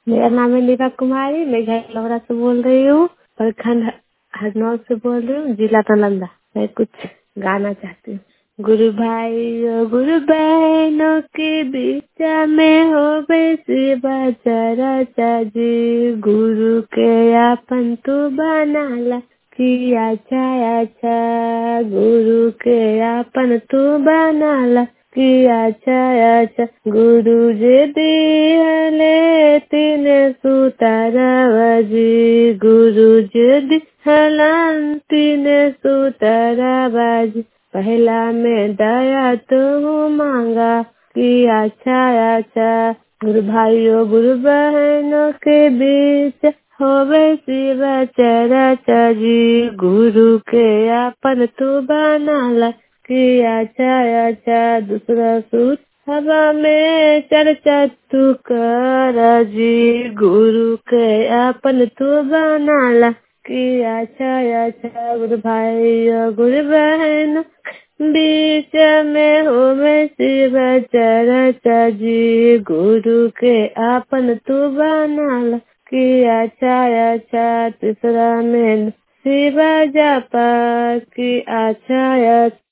मेरा नाम है नीता कुमारी। मैं घर लौरा से बोल रही हूँ। प्रखंड हरनौल से बोल रही हूँ, जिला नालंदा। मैं कुछ गाना चाहती हूँ। गुरु भाई और गुरु बहनों के बीच में हो बेसी बाजारा चाजी। गुरु के आपन तू बनाला किया छाया छा। गुरु के आपन तू बनाला किया छाया छा। गुरु जे दिहले तीन सुताराबाजी। गुरु जे दिहलन तीन सुताराबाजी। पहला में दया तो मांगा कि अच्छा अच्छा। गुरु भाइयों गुरु बहनों के बीच होवे शिवा चरा जी। गुरु के आपन तू बनाला कि अच्छा अच्छा। दूसरा सूत हवा में चर्चा तू कर जी। गुरु के आपन तू बनाला कि अच्छा अच्छा। गुरु भाई और गुरु बहन बीच में हो में शिव चरचा जी। गुरु के आपन तू बनाला कि अच्छा अच्छा। तीसरा में शिव जापा कि अच्छा अच्छा।